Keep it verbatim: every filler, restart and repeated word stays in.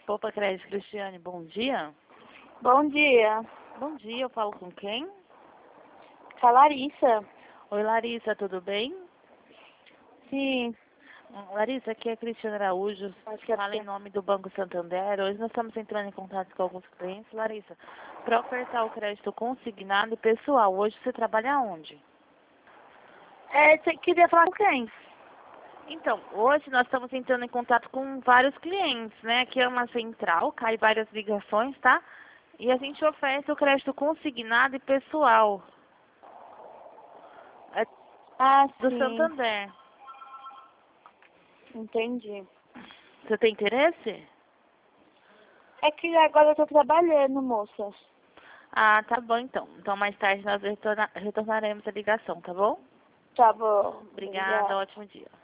Poupa Crédito, Cristiane, bom dia. Bom dia. Bom dia, eu falo com quem? Com a Larissa. Oi, Larissa, tudo bem? Sim. Larissa, aqui é a Cristiane Araújo, Acho que é fala em porque- nome do Banco Santander. Hoje nós estamos entrando em contato com alguns clientes. Larissa, para ofertar o crédito consignado e pessoal, hoje você trabalha onde? É, você queria falar com quem? Então, hoje nós estamos entrando em contato com vários clientes, né? Aqui é uma central, cai várias ligações, tá? E a gente oferece o crédito consignado e pessoal. É Ah, do sim. Santander. Entendi. Você tem interesse? É que agora eu tô trabalhando, moça. Ah, tá bom então. Então mais tarde nós retorna- retornaremos a ligação, tá bom? Tá bom. Obrigada, Obrigada. ótimo dia.